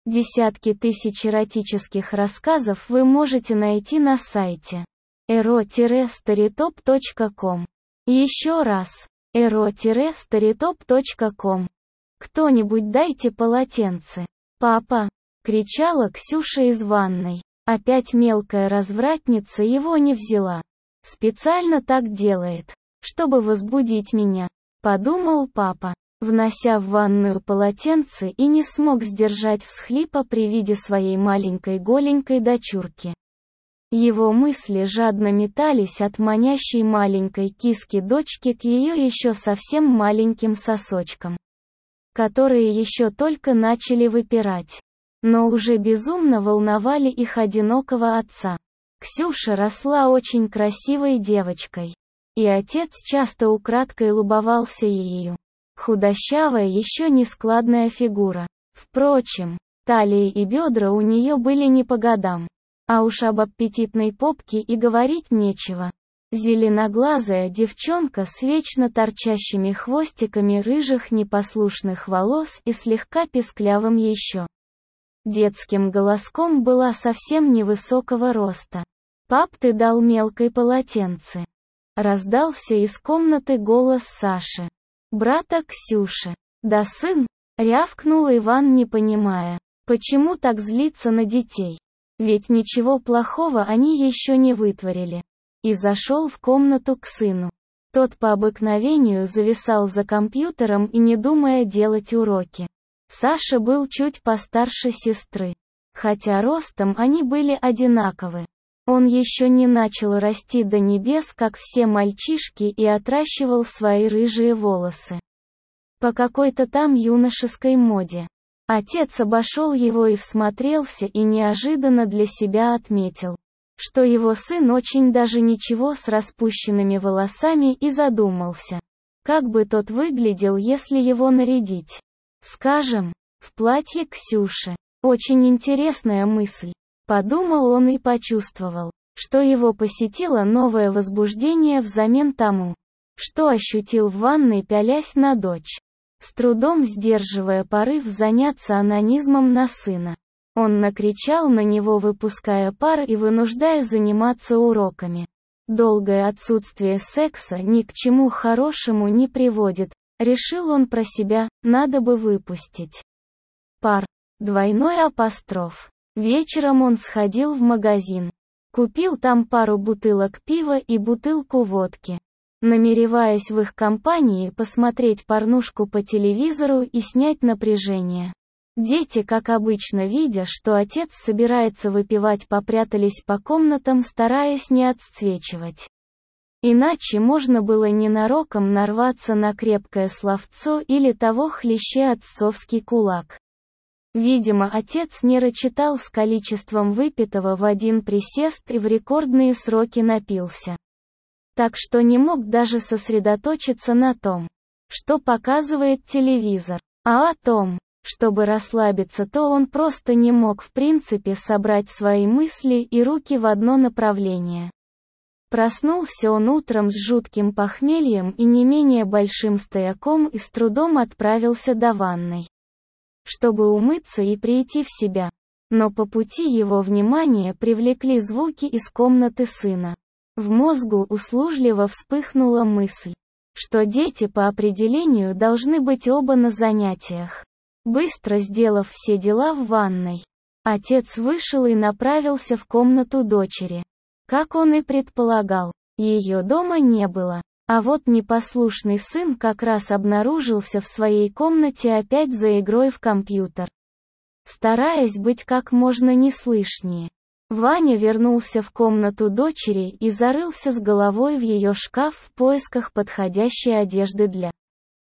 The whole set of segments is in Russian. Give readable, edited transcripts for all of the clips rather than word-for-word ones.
Десятки тысяч эротических рассказов вы можете найти на сайте ero-storytop.com. Еще раз, ero-storytop.com. «Кто-нибудь дайте полотенце. Папа!» — кричала Ксюша из ванной. Опять мелкая развратница его не взяла. Специально так делает, чтобы возбудить меня, подумал папа, внося в ванную полотенце, и не смог сдержать всхлипа при виде своей маленькой голенькой дочурки. Его мысли жадно метались от манящей маленькой киски дочки к ее еще совсем маленьким сосочкам, которые еще только начали выпирать, но уже безумно волновали их одинокого отца. Ксюша росла очень красивой девочкой, и отец часто украдкой любовался ею. Худощавая, еще нескладная фигура. Впрочем, талия и бедра у нее были не по годам. А уж об аппетитной попке и говорить нечего. Зеленоглазая девчонка с вечно торчащими хвостиками рыжих непослушных волос и слегка писклявым еще детским голоском была совсем невысокого роста. «Пап, ты дал мелкой полотенце!» Раздался из комнаты голос Саши, брата Ксюши. «Да, сын!» — рявкнул Иван, не понимая, почему так злиться на детей. Ведь ничего плохого они еще не вытворили. И зашел в комнату к сыну. Тот по обыкновению зависал за компьютером и не думая делать уроки. Саша был чуть постарше сестры, хотя ростом они были одинаковы. Он еще не начал расти до небес, как все мальчишки, и отращивал свои рыжие волосы по какой-то там юношеской моде. Отец обошел его и всмотрелся, и неожиданно для себя отметил, что его сын очень даже ничего с распущенными волосами, и задумался, как бы тот выглядел, если его нарядить. Скажем, в платье Ксюши. Очень интересная мысль. Подумал он и почувствовал, что его посетило новое возбуждение взамен тому, что ощутил в ванной, пялясь на дочь. С трудом сдерживая порыв заняться онанизмом на сына, он накричал на него, выпуская пар и вынуждая заниматься уроками. Долгое отсутствие секса ни к чему хорошему не приводит, решил он про себя, надо бы выпустить пар. Двойной апостроф. Вечером он сходил в магазин. Купил там пару бутылок пива и бутылку водки, намереваясь в их компании посмотреть порнушку по телевизору и снять напряжение. Дети, как обычно, видя, что отец собирается выпивать, попрятались по комнатам, стараясь не отсвечивать. Иначе можно было ненароком нарваться на крепкое словцо или того хлеще отцовский кулак. Видимо, отец не рассчитал с количеством выпитого в один присест и в рекордные сроки напился. Так что не мог даже сосредоточиться на том, что показывает телевизор, а о том, чтобы расслабиться, то он просто не мог в принципе собрать свои мысли и руки в одно направление. Проснулся он утром с жутким похмельем и не менее большим стояком и с трудом отправился до ванной, чтобы умыться и прийти в себя. Но по пути его внимание привлекли звуки из комнаты сына. В мозгу услужливо вспыхнула мысль, что дети по определению должны быть оба на занятиях. Быстро сделав все дела в ванной, отец вышел и направился в комнату дочери. Как он и предполагал, ее дома не было. А вот непослушный сын как раз обнаружился в своей комнате опять за игрой в компьютер. Стараясь быть как можно неслышнее, Ваня вернулся в комнату дочери и зарылся с головой в ее шкаф в поисках подходящей одежды для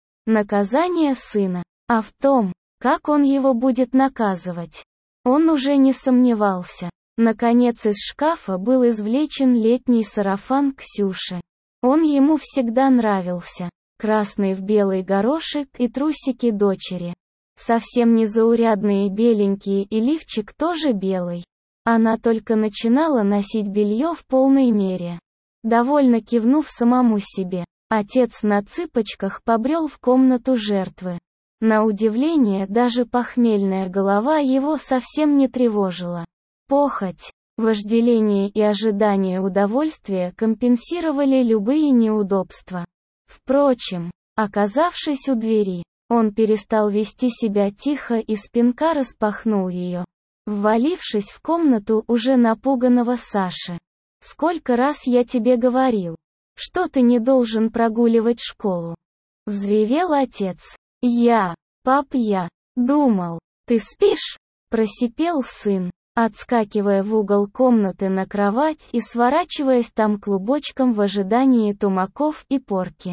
наказания сына. А в том, как он его будет наказывать, он уже не сомневался. Наконец из шкафа был извлечен летний сарафан Ксюши. Он ему всегда нравился. Красный в белый горошек и трусики дочери. Совсем незаурядные беленькие, и лифчик тоже белый. Она только начинала носить белье в полной мере. Довольно кивнув самому себе, отец на цыпочках побрел в комнату жертвы. На удивление, даже похмельная голова его совсем не тревожила. Похоть, вожделение и ожидание удовольствия компенсировали любые неудобства. Впрочем, оказавшись у двери, он перестал вести себя тихо и с пинка распахнул ее, ввалившись в комнату уже напуганного Саши. «Сколько раз я тебе говорил, что ты не должен прогуливать школу?» Взревел отец. Пап, я думал, ты спишь?» Просипел сын, отскакивая в угол комнаты на кровать и сворачиваясь там клубочком в ожидании тумаков и порки.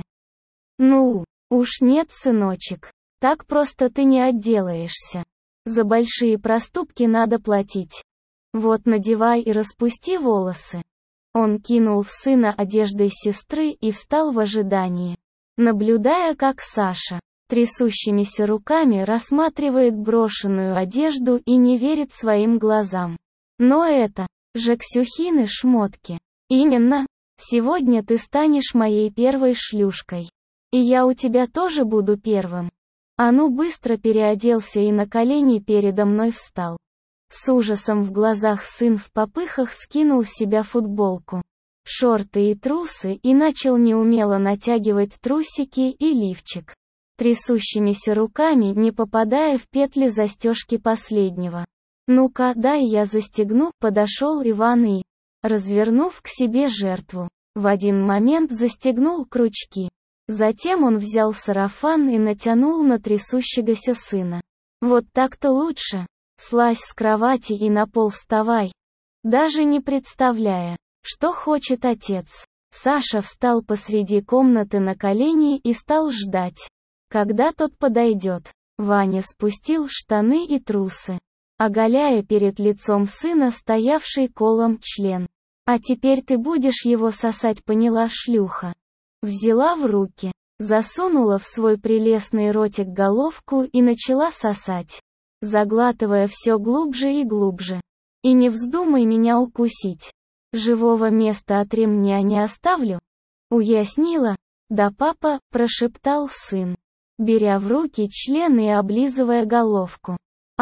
«Ну, уж нет, сыночек, так просто ты не отделаешься. За большие проступки надо платить. Вот надевай и распусти волосы». Он кинул в сына одеждой сестры и встал в ожидании, наблюдая, как Саша трясущимися руками рассматривает брошенную одежду и не верит своим глазам. «Но это же Ксюхины шмотки. Именно. Сегодня ты станешь моей первой шлюшкой. И я у тебя тоже буду первым». А ну быстро переоделся и на колени передо мной встал. С ужасом в глазах сын в попыхах скинул с себя футболку, шорты и трусы и начал неумело натягивать трусики и лифчик, трясущимися руками не попадая в петли застежки последнего. «Ну-ка, дай я застегну», подошел Иван и, развернув к себе жертву, в один момент застегнул крючки. Затем он взял сарафан и натянул на трясущегося сына. «Вот так-то лучше. Слазь с кровати и на пол вставай». Даже не представляя, что хочет отец, Саша встал посреди комнаты на колени и стал ждать, когда тот подойдет. Ваня спустил штаны и трусы, оголяя перед лицом сына стоявший колом член. «А теперь ты будешь его сосать», поняла шлюха. Взяла в руки, засунула в свой прелестный ротик головку и начала сосать, заглатывая все глубже и глубже. «И не вздумай меня укусить. Живого места от ремня не оставлю». Уяснила? «Да, папа», прошептал сын, беря в руки член и облизывая головку.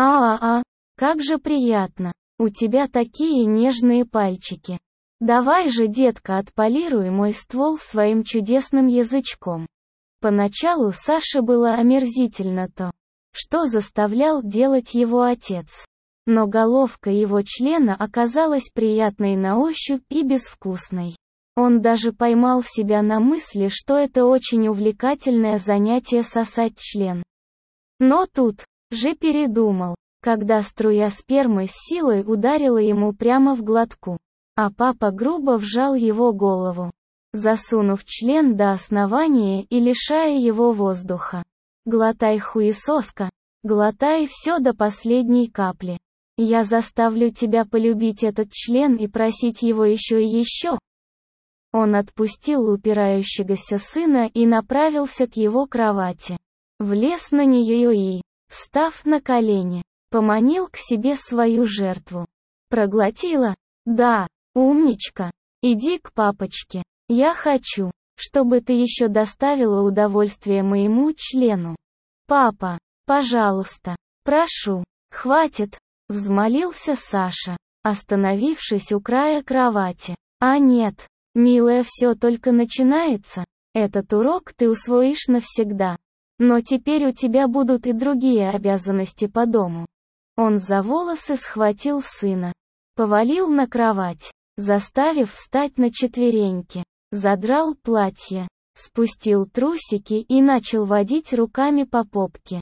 Как же приятно. У тебя такие нежные пальчики. Давай же, детка, отполируй мой ствол своим чудесным язычком». Поначалу Саше было омерзительно то, что заставлял делать его отец. Но головка его члена оказалась приятной на ощупь и безвкусной. Он даже поймал себя на мысли, что это очень увлекательное занятие сосать член. Но тут же передумал, когда струя спермы с силой ударила ему прямо в глотку, а папа грубо вжал его голову, засунув член до основания и лишая его воздуха. «Глотай, хуесоска, глотай все до последней капли. Я заставлю тебя полюбить этот член и просить его еще и еще». Он отпустил упирающегося сына и направился к его кровати. Влез на нее и, встав на колени, поманил к себе свою жертву. «Проглотила? Да, умничка. Иди к папочке. Я хочу, чтобы ты еще доставила удовольствие моему члену. Папа, пожалуйста, прошу, хватит», взмолился Саша, остановившись у края кровати. «А нет, милая, все только начинается. Этот урок ты усвоишь навсегда. Но теперь у тебя будут и другие обязанности по дому». Он за волосы схватил сына, повалил на кровать, заставив встать на четвереньки, задрал платье, спустил трусики и начал водить руками по попке.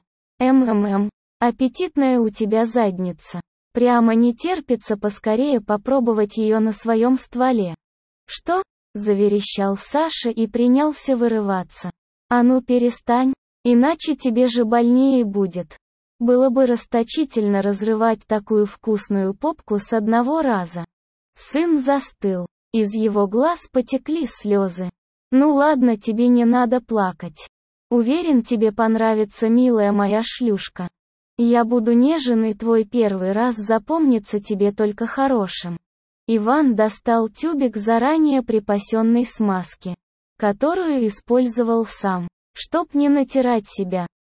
Аппетитная у тебя задница. Прямо не терпится поскорее попробовать ее на своем стволе». «Что?» — заверещал Саша и принялся вырываться. «А ну перестань, иначе тебе же больнее будет. Было бы расточительно разрывать такую вкусную попку с одного раза». Сын застыл, из его глаз потекли слезы. «Ну ладно, тебе не надо плакать. Уверен, тебе понравится, милая моя шлюшка. Я буду нежен, и твой первый раз запомнится тебе только хорошим». Иван достал тюбик заранее припасенной смазки, которую использовал сам, чтоб не натирать себя.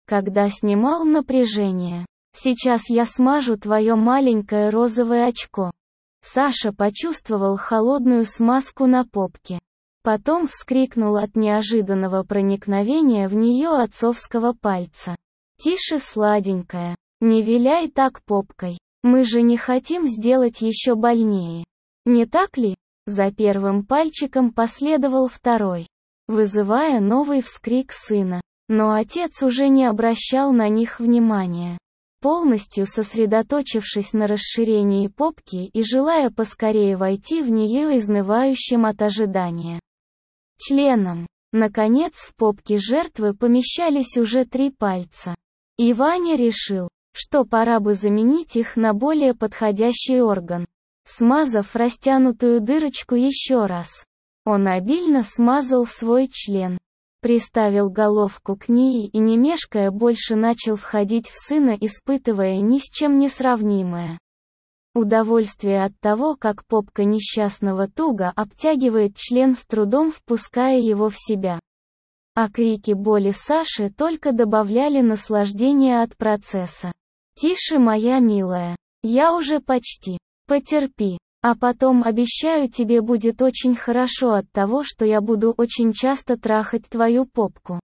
когда снимал напряжение. Сейчас я смажу твое маленькое розовое очко. Саша почувствовал холодную смазку на попке. Потом вскрикнул от неожиданного проникновения в нее отцовского пальца. «Тише, сладенькая, не виляй так попкой. Мы же не хотим сделать еще больнее. Не так ли?» За первым пальчиком последовал второй, вызывая новый вскрик сына. Но отец уже не обращал на них внимания. Полностью сосредоточившись на расширении попки и желая поскорее войти в нее изнывающим от ожидания членом. Наконец в попке жертвы помещались уже 3 пальца. И Ваня решил, что пора бы заменить их на более подходящий орган. Смазав растянутую дырочку еще раз, он обильно смазал свой член, приставил головку к ней и не мешкая больше начал входить в сына, испытывая ни с чем не сравнимое удовольствие от того, как попка несчастного туго обтягивает член, с трудом впуская его в себя. А крики боли Саши только добавляли наслаждения от процесса. «Тише, моя милая, я уже почти. Потерпи, а потом обещаю, тебе будет очень хорошо от того, что я буду очень часто трахать твою попку».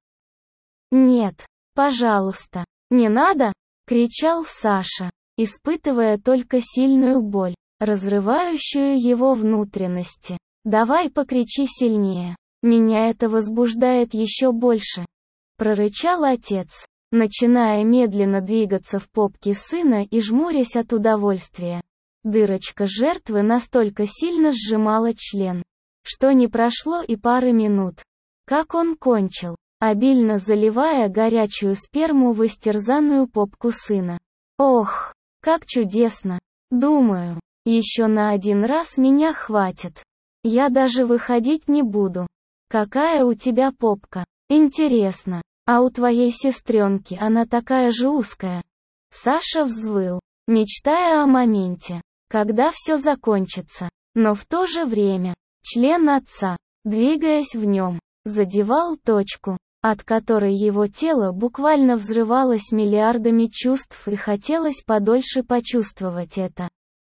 «Нет, пожалуйста, не надо!» — кричал Саша, испытывая только сильную боль, разрывающую его внутренности. «Давай покричи сильнее, меня это возбуждает еще больше», — прорычал отец, начиная медленно двигаться в попке сына и жмурясь от удовольствия. Дырочка жертвы настолько сильно сжимала член, что не прошло и пары минут, как он кончил, обильно заливая горячую сперму в истерзанную попку сына. «Ох, как чудесно! Думаю, еще на 1 раз меня хватит. Я даже выходить не буду. Какая у тебя попка? Интересно, а у твоей сестренки она такая же узкая?» Саша взвыл, мечтая о моменте, когда все закончится. Но в то же время, член отца, двигаясь в нем, задевал точку, от которой его тело буквально взрывалось миллиардами чувств, и хотелось подольше почувствовать это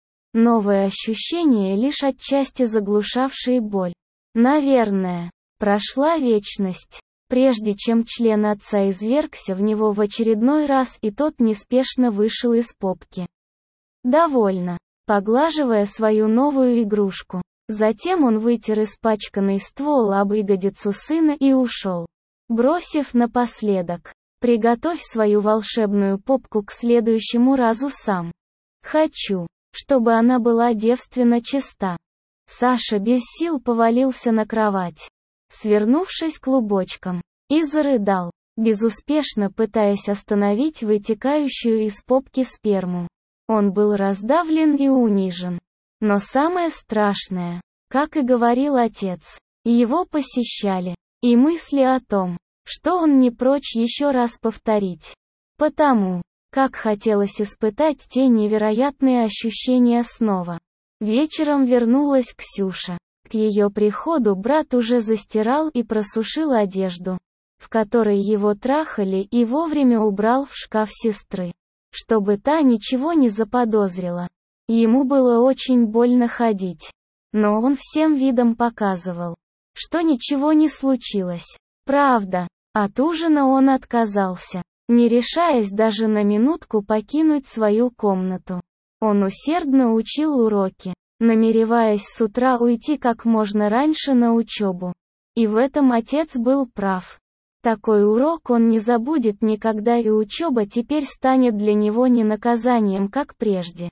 новое ощущение, лишь отчасти заглушавшее боль. Наверное, прошла вечность, прежде чем член отца извергся в него в очередной раз, и тот неспешно вышел из попки. Довольно, поглаживая свою новую игрушку. Затем он вытер испачканный ствол об ягодицу сына и ушел, бросив напоследок: «Приготовь свою волшебную попку к следующему разу сам. Хочу, чтобы она была девственно чиста». Саша без сил повалился на кровать, свернувшись клубочком, и зарыдал, безуспешно пытаясь остановить вытекающую из попки сперму. Он был раздавлен и унижен. Но самое страшное, как и говорил отец, его посещали и мысли о том, что он не прочь еще раз повторить. Потому, как хотелось испытать те невероятные ощущения снова. Вечером вернулась Ксюша. К ее приходу брат уже застирал и просушил одежду, в которой его трахали, и вовремя убрал в шкаф сестры, чтобы та ничего не заподозрила. Ему было очень больно ходить, но он всем видом показывал, что ничего не случилось. Правда, от ужина он отказался, не решаясь даже на минутку покинуть свою комнату. Он усердно учил уроки, намереваясь с утра уйти как можно раньше на учебу. И в этом отец был прав. Такой урок он не забудет никогда, и учеба теперь станет для него не наказанием, как прежде,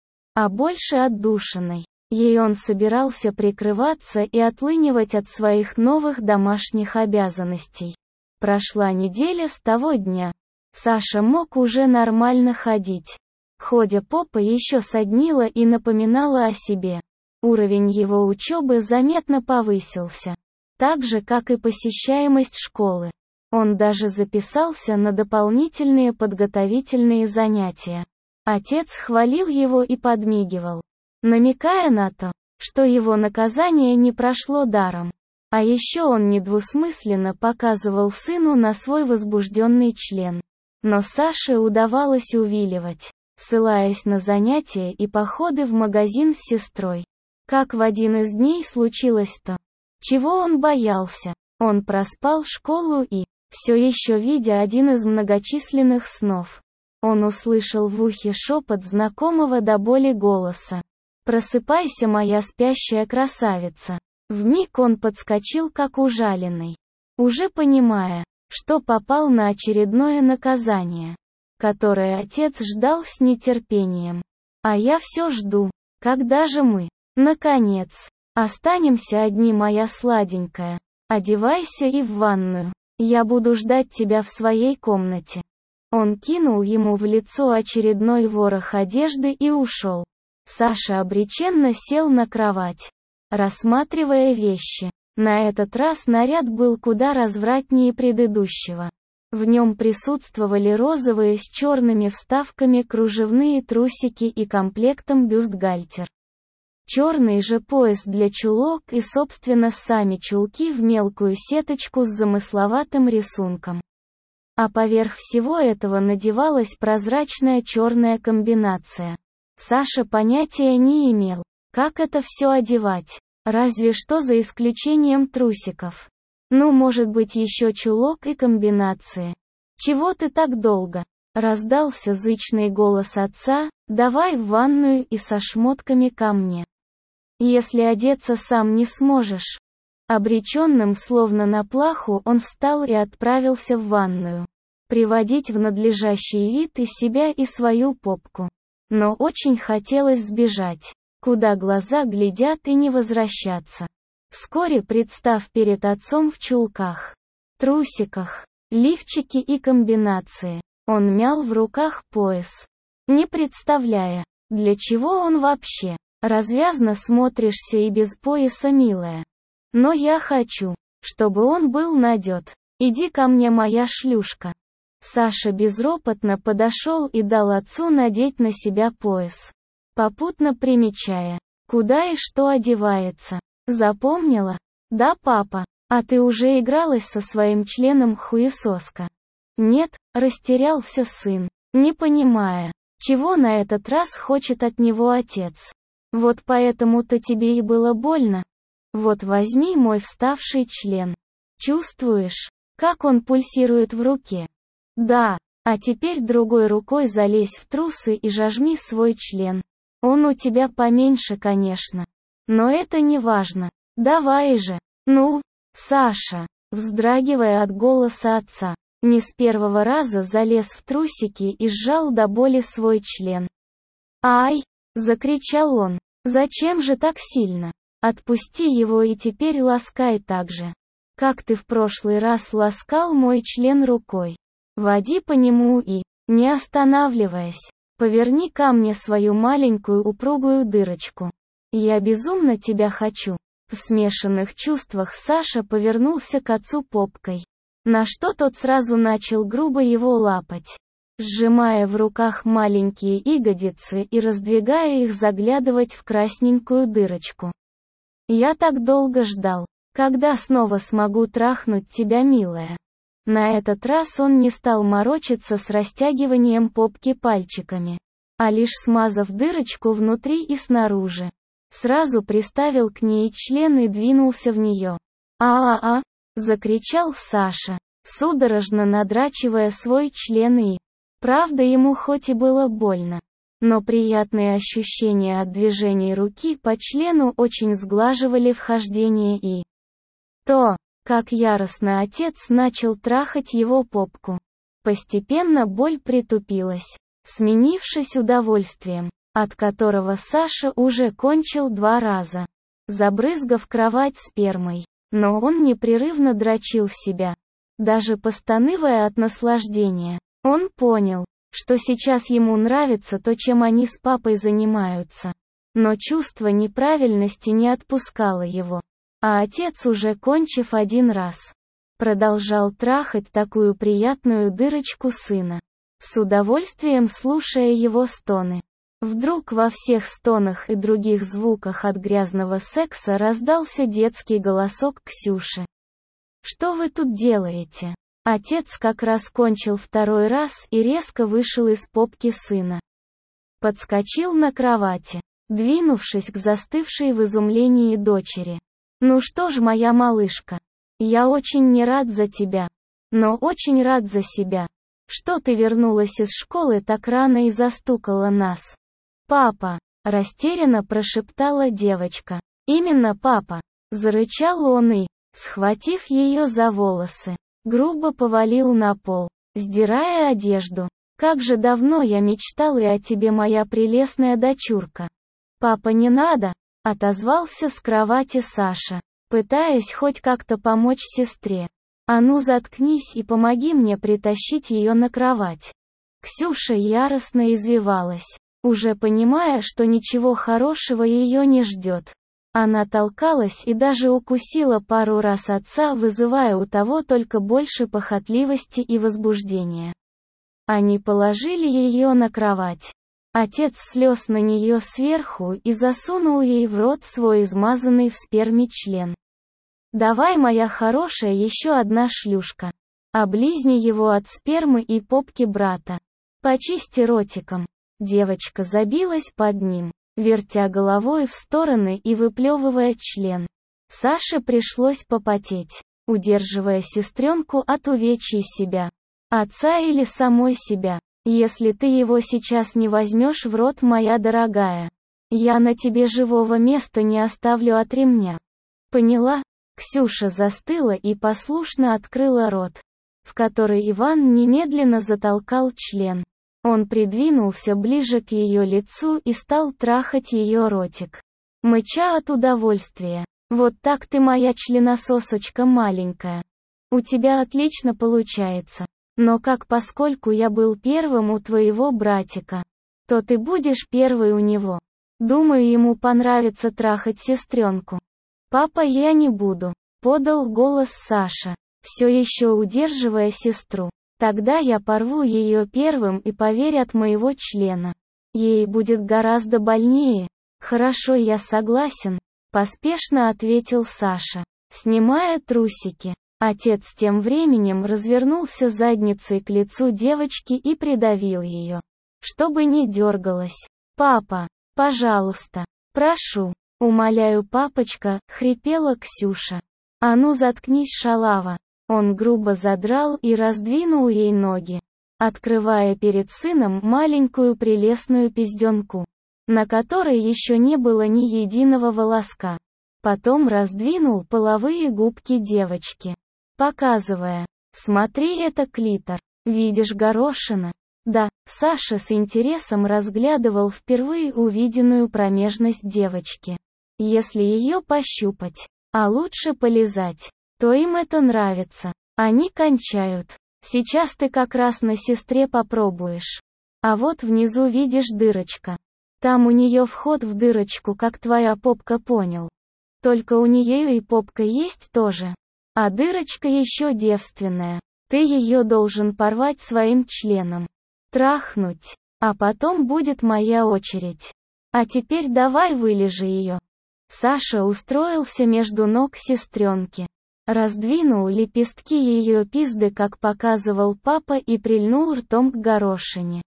а больше отдушиной. Ей он собирался прикрываться и отлынивать от своих новых домашних обязанностей. Прошла неделя с того дня. Саша мог уже нормально ходить. Ходя, попа еще соднила и напоминала о себе. Уровень его учебы заметно повысился, так же, как и посещаемость школы. Он даже записался на дополнительные подготовительные занятия. Отец хвалил его и подмигивал, намекая на то, что его наказание не прошло даром. А еще он недвусмысленно показывал сыну на свой возбужденный член. Но Саше удавалось увиливать, ссылаясь на занятия и походы в магазин с сестрой. Как в один из дней случилось то, чего он боялся. Он проспал школу и, все еще видя один из многочисленных снов, он услышал в ухе шепот знакомого до боли голоса. «Просыпайся, моя спящая красавица». Вмиг он подскочил как ужаленный, уже понимая, что попал на очередное наказание, которое отец ждал с нетерпением. А я все жду, когда же мы, наконец, останемся одни, моя сладенькая. Одевайся и в ванную. Я буду ждать тебя в своей комнате. Он кинул ему в лицо очередной ворох одежды и ушел. Саша обреченно сел на кровать, рассматривая вещи. На этот раз наряд был куда развратнее предыдущего. В нем присутствовали розовые с черными вставками кружевные трусики и комплектом бюстгальтер. Черный же пояс для чулок и, собственно, сами чулки в мелкую сеточку с замысловатым рисунком. А поверх всего этого надевалась прозрачная черная комбинация. Саша понятия не имел, как это все одевать, разве что за исключением трусиков. Ну, может быть, еще чулок и комбинации. «Чего ты так долго?» — раздался зычный голос отца. «Давай в ванную и со шмотками ко мне. Если одеться сам не сможешь». Обреченным словно на плаху он встал и отправился в ванную. Приводить в надлежащий вид и себя, и свою попку. Но очень хотелось сбежать, куда глаза глядят, и не возвращаться. Вскоре, представ перед отцом в чулках, трусиках, лифчике и комбинации, он мял в руках пояс, не представляя, для чего он вообще. Развязно смотришься и без пояса, милая. Но я хочу, чтобы он был надет. Иди ко мне, моя шлюшка. Саша безропотно подошел и дал отцу надеть на себя пояс, попутно примечая, куда и что одевается. Запомнила? Да, папа. А ты уже игралась со своим членом, хуесоска? Нет, растерялся сын, не понимая, чего на этот раз хочет от него отец. Вот поэтому-то тебе и было больно. Вот возьми мой вставший член. Чувствуешь, как он пульсирует в руке? Да, а теперь другой рукой залезь в трусы и жажми свой член. Он у тебя поменьше, конечно. Но это не важно. Давай же. Ну, Саша, вздрагивая от голоса отца, не с первого раза залез в трусики и сжал до боли свой член. «Ай!» — закричал он. «Зачем же так сильно? Отпусти его и теперь ласкай так же, как ты в прошлый раз ласкал мой член рукой. Води по нему и, не останавливаясь, поверни ко мне свою маленькую упругую дырочку. Я безумно тебя хочу». В смешанных чувствах Саша повернулся к отцу попкой, на что тот сразу начал грубо его лапать, сжимая в руках маленькие ягодицы и раздвигая их, заглядывать в красненькую дырочку. «Я так долго ждал, когда снова смогу трахнуть тебя, милая». На этот раз он не стал морочиться с растягиванием попки пальчиками, а лишь смазав дырочку внутри и снаружи, сразу приставил к ней член и двинулся в нее. «А-а-а!» — закричал Саша, судорожно надрачивая свой член и... Правда, ему хоть и было больно, но приятные ощущения от движений руки по члену очень сглаживали вхождение и... то, как яростно отец начал трахать его попку. Постепенно боль притупилась, сменившись удовольствием, от которого Саша уже кончил 2 раза, забрызгав кровать спермой. Но он непрерывно дрочил себя, даже постанывая от наслаждения. Он понял, что сейчас ему нравится то, чем они с папой занимаются. Но чувство неправильности не отпускало его. А отец, уже кончив 1 раз, продолжал трахать такую приятную дырочку сына, с удовольствием слушая его стоны. Вдруг во всех стонах и других звуках от грязного секса раздался детский голосок Ксюши. «Что вы тут делаете? Отец как раз кончил второй раз и резко вышел из попки сына. Подскочил на кровати, двинувшись к застывшей в изумлении дочери. «Ну что ж, моя малышка, я очень не рад за тебя, но очень рад за себя, что ты вернулась из школы так рано и застукала нас». «Папа», — растерянно прошептала девочка. «Именно папа», — зарычал он и, схватив ее за волосы, грубо повалил на пол, сдирая одежду. «Как же давно я мечтал и о тебе, моя прелестная дочурка». «Папа, не надо», — отозвался с кровати Саша, пытаясь хоть как-то помочь сестре. «А ну заткнись и помоги мне притащить ее на кровать». Ксюша яростно извивалась, уже понимая, что ничего хорошего ее не ждет. Она толкалась и даже укусила пару раз отца, вызывая у того только больше похотливости и возбуждения. Они положили ее на кровать. Отец слез на нее сверху и засунул ей в рот свой измазанный в сперме член. «Давай, моя хорошая, еще одна шлюшка. Облизни его от спермы и попки брата. Почисти ротиком». Девочка забилась под ним, вертя головой в стороны и выплевывая член. Саше пришлось попотеть, удерживая сестренку от увечий себя. Отца или самой себя. «Если ты его сейчас не возьмешь в рот, моя дорогая, я на тебе живого места не оставлю от ремня. Поняла?» Ксюша застыла и послушно открыла рот, в который Иван немедленно затолкал член. Он придвинулся ближе к ее лицу и стал трахать ее ротик, мыча от удовольствия. «Вот так ты, моя членососочка маленькая. У тебя отлично получается. Но поскольку я был первым у твоего братика, то ты будешь первой у него. Думаю, ему понравится трахать сестренку». «Папа, я не буду», — подал голос Саша, все еще удерживая сестру. «Тогда я порву ее первым и поверь, от моего члена. Ей будет гораздо больнее». «Хорошо, я согласен», — поспешно ответил Саша, снимая трусики. Отец тем временем развернулся задницей к лицу девочки и придавил ее, чтобы не дергалась. «Папа, пожалуйста, прошу, умоляю, папочка», — хрипела Ксюша. «А ну заткнись, шалава». Он грубо задрал и раздвинул ей ноги, открывая перед сыном маленькую прелестную пизденку, на которой еще не было ни единого волоска. Потом раздвинул половые губки девочки, показывая: «Смотри, это клитор. Видишь горошина?» Да, Саша с интересом разглядывал впервые увиденную промежность девочки. Если ее пощупать, а лучше полизать, то им это нравится. Они кончают. Сейчас ты как раз на сестре попробуешь. А вот внизу видишь дырочка. Там у нее вход в дырочку, как твоя попка, понял? Только у нее и попка есть тоже. А дырочка еще девственная. Ты ее должен порвать своим членом. Трахнуть. А потом будет моя очередь. А теперь давай вылежи ее». Саша устроился между ног сестренки, раздвинул лепестки ее пизды, как показывал папа, и прильнул ртом к горошине,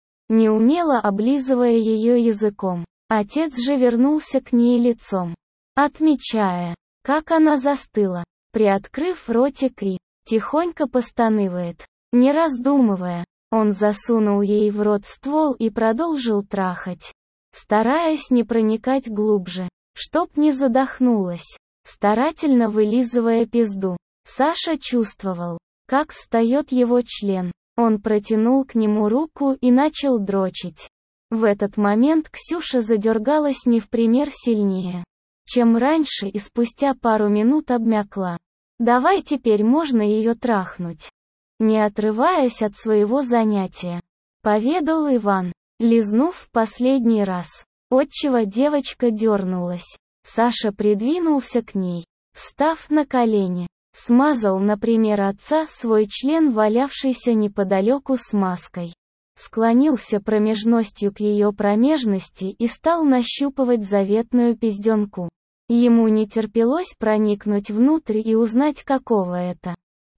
неумело облизывая ее языком. Отец же вернулся к ней лицом, отмечая, как она застыла, приоткрыв ротик, и тихонько постанывает. Не раздумывая, он засунул ей в рот ствол и продолжил трахать, стараясь не проникать глубже, чтоб не задохнулась, старательно вылизывая пизду. Саша чувствовал, как встает его член. Он протянул к нему руку и начал дрочить. В этот момент Ксюша задергалась не в пример сильнее, чем раньше, и спустя пару минут обмякла. «Давай, теперь можно ее трахнуть», не отрываясь от своего занятия, поведал Иван, лизнув в последний раз, отчего девочка дернулась. Саша придвинулся к ней, встав на колени, смазал, например, отца свой член, валявшийся неподалеку смазкой, склонился промежностью к ее промежности и стал нащупывать заветную пизденку. Ему не терпелось проникнуть внутрь и узнать, какого это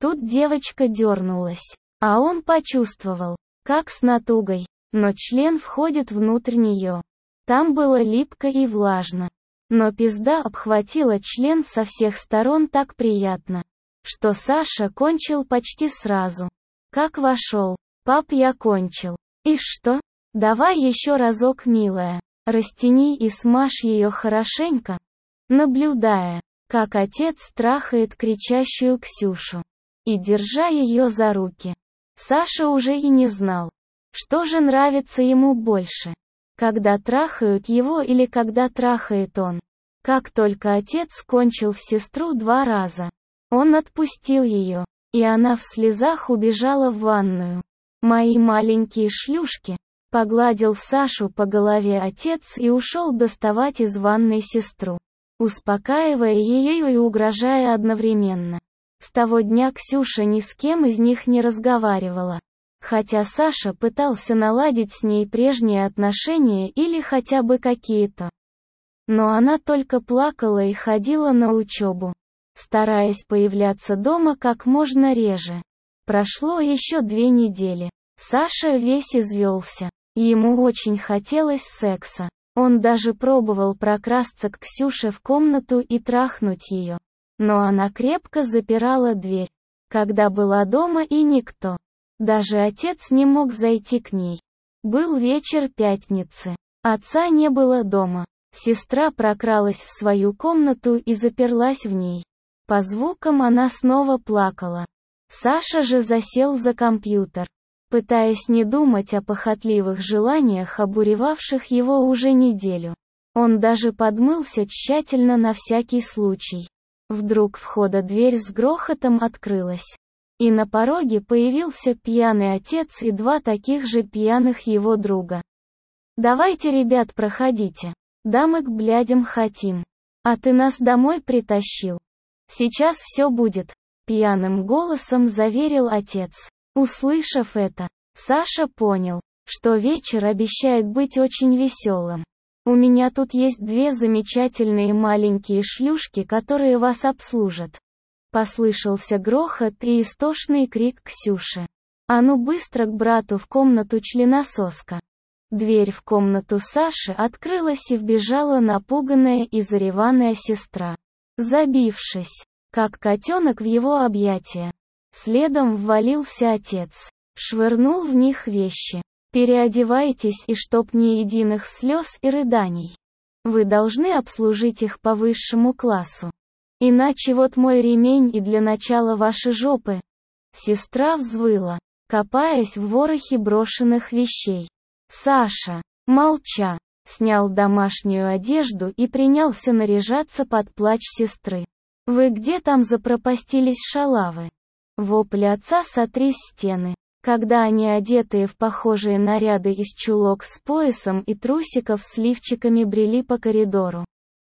Тут девочка дернулась, а он почувствовал, как с натугой, но член входит внутрь нее. Там было липко и влажно. Но пизда обхватила член со всех сторон так приятно, что Саша кончил почти сразу. Как вошел: «Пап, я кончил». «И что? Давай еще разок, милая. Растяни и смажь ее хорошенько». Наблюдая, как отец трахает кричащую Ксюшу, и держа ее за руки, Саша уже и не знал, что же нравится ему больше, когда трахают его или когда трахает он. Как только отец кончил в сестру 2 раза, он отпустил ее, и она в слезах убежала в ванную. «Мои маленькие шлюшки», — погладил Сашу по голове отец и ушел доставать из ванной сестру, успокаивая ее и угрожая одновременно. С того дня Ксюша ни с кем из них не разговаривала, хотя Саша пытался наладить с ней прежние отношения или хотя бы какие-то. Но она только плакала и ходила на учебу, стараясь появляться дома как можно реже. Прошло еще 2 недели. Саша весь извелся. Ему очень хотелось секса. Он даже пробовал прокрасться к Ксюше в комнату и трахнуть ее. Но она крепко запирала дверь, когда была дома и никто. Даже отец не мог зайти к ней. Был вечер пятницы. Отца не было дома. Сестра прокралась в свою комнату и заперлась в ней. По звукам она снова плакала. Саша же засел за компьютер, пытаясь не думать о похотливых желаниях, обуревавших его уже неделю. Он даже подмылся тщательно на всякий случай. Вдруг входа дверь с грохотом открылась, и на пороге появился пьяный отец и 2 таких же пьяных его друга. «Давайте, ребят, проходите. Да мы к блядям хотим. А ты нас домой притащил. Сейчас все будет», — пьяным голосом заверил отец. Услышав это, Саша понял, что вечер обещает быть очень веселым. «У меня тут есть 2 замечательные маленькие шлюшки, которые вас обслужат». Послышался грохот и истошный крик Ксюши. «А ну быстро к брату в комнату, членососка». Дверь в комнату Саши открылась и вбежала напуганная и зареванная сестра, забившись, как котенок, в его объятия. Следом ввалился отец, швырнул в них вещи. «Переодевайтесь, и чтоб ни единых слез и рыданий. Вы должны обслужить их по высшему классу. Иначе вот мой ремень и для начала ваши жопы». Сестра взвыла, копаясь в ворохе брошенных вещей. Саша, молча, снял домашнюю одежду и принялся наряжаться под плач сестры. «Вы где там запропастились, шалавы?» Вопль отца сотряс стены, когда они, одетые в похожие наряды из чулок с поясом и трусиков с лифчиками, брели по коридору.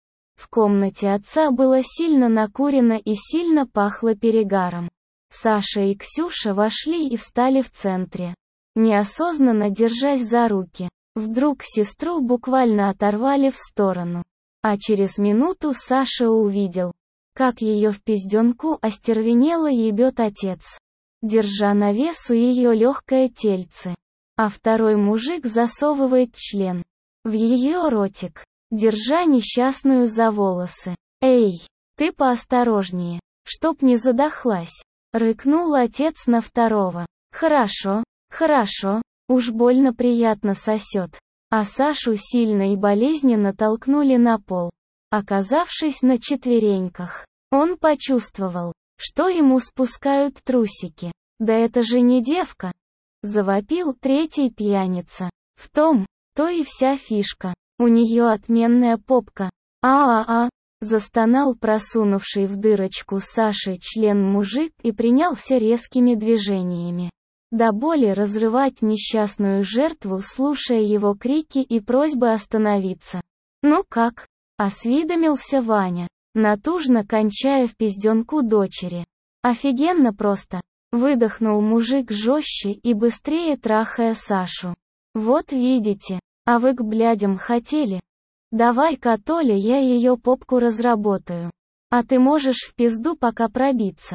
В комнате отца было сильно накурено и сильно пахло перегаром. Саша и Ксюша вошли и встали в центре, неосознанно держась за руки. Вдруг сестру буквально оторвали в сторону. А через минуту Саша увидел, как ее в пизденку остервенело ебет отец, держа на весу ее легкое тельце. А второй мужик засовывает член в ее ротик, держа несчастную за волосы. «Эй, ты поосторожнее, чтоб не задохлась», — рыкнул отец на второго. «Хорошо, хорошо, уж больно приятно сосет». А Сашу сильно и болезненно толкнули на пол. Оказавшись на четвереньках, он почувствовал, что ему спускают трусики. «Да это же не девка!» — завопил третий пьяница. «В том-то и вся фишка. У нее отменная попка». «А-а-а!» — застонал просунувший в дырочку Саши член мужик и принялся резкими движениями до боли разрывать несчастную жертву, слушая его крики и просьбы остановиться. «Ну как?» — осведомился Ваня, натужно кончая в пизденку дочери. «Офигенно просто!» — выдохнул мужик жестче и быстрее, трахая Сашу. «Вот видите, а вы к блядям хотели? Давай-ка, Толя, я ее попку разработаю. А ты можешь в пизду пока пробиться».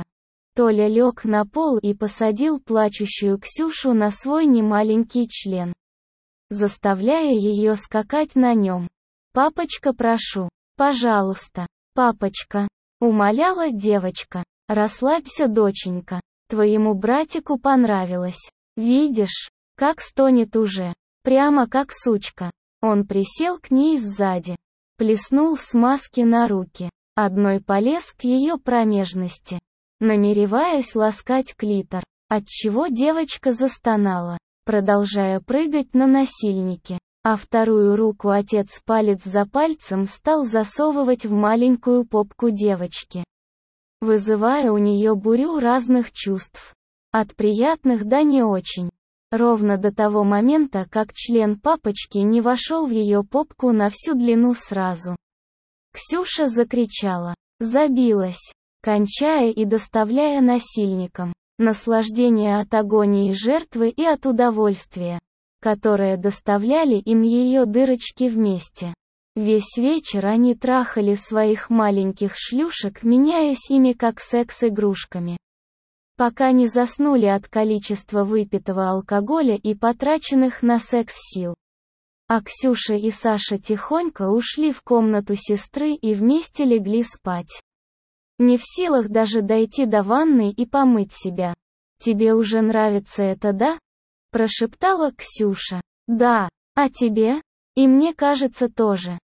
Толя лег на пол и посадил плачущую Ксюшу на свой немаленький член, заставляя ее скакать на нем. «Папочка, прошу, пожалуйста, папочка», — умоляла девочка. «Расслабься, доченька, твоему братику понравилось. Видишь, как стонет уже, прямо как сучка». Он присел к ней сзади, плеснул смазки на руки, одной полез к ее промежности, намереваясь ласкать клитор, отчего девочка застонала, продолжая прыгать на насильнике, а вторую руку отец палец за пальцем стал засовывать в маленькую попку девочки, вызывая у нее бурю разных чувств, от приятных до не очень, ровно до того момента, как член папочки не вошел в ее попку на всю длину сразу. Ксюша закричала, забилась, кончая и доставляя насильникам наслаждение от агонии жертвы и от удовольствия, которое доставляли им ее дырочки вместе. Весь вечер они трахали своих маленьких шлюшек, меняясь ими как секс-игрушками, пока не заснули от количества выпитого алкоголя и потраченных на секс сил. А Ксюша и Саша тихонько ушли в комнату сестры и вместе легли спать. Не в силах даже дойти до ванной и помыть себя. «Тебе уже нравится это, да?» – прошептала Ксюша. «Да, а тебе? И мне кажется тоже».